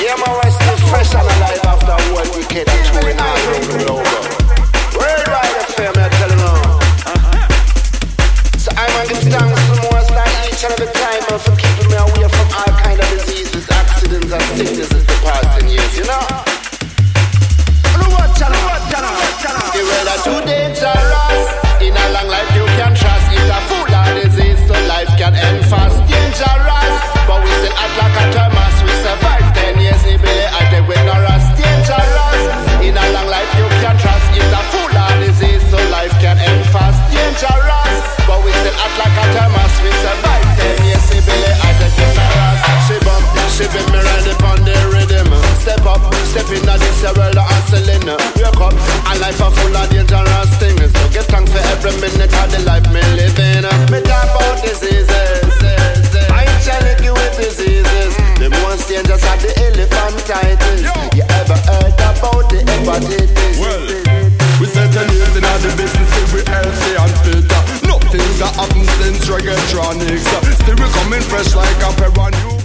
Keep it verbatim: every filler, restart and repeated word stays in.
Yeah, man, we're still fresh and alive after a world wicked and touring all around the globe. Worldwide affair, me I tell you now. So I'm on this thanks to most like each and every time for keeping me away from all kind of diseases, accidents and sicknesses the past ten years, you know? The weather too dangerous. In a long life you can trust. It's a full of disease, so life can end fast. Dangerous, but we still act like a Thomas. We survive ten years, we barely act with no rust. Dangerous, in a long life you can trust. It's a full of disease, so life can end fast. Dangerous, but we still act like a Thomas. We survive ten years, we barely act with no rust. She bump, she been me ready on the rhythm. Step up, step in this world of hustling. Wake up, and life are full of dangerous things. So give thanks for every minute of the life me living. Me talk about diseases, I ain't telling you with diseases. The most dangerous are the elephantitis. You ever heard about the hepatitis? Well, we set ten years in the business, we healthy and fit. Nothing that happens since reggaetronics. Still we coming fresh like a pair of new.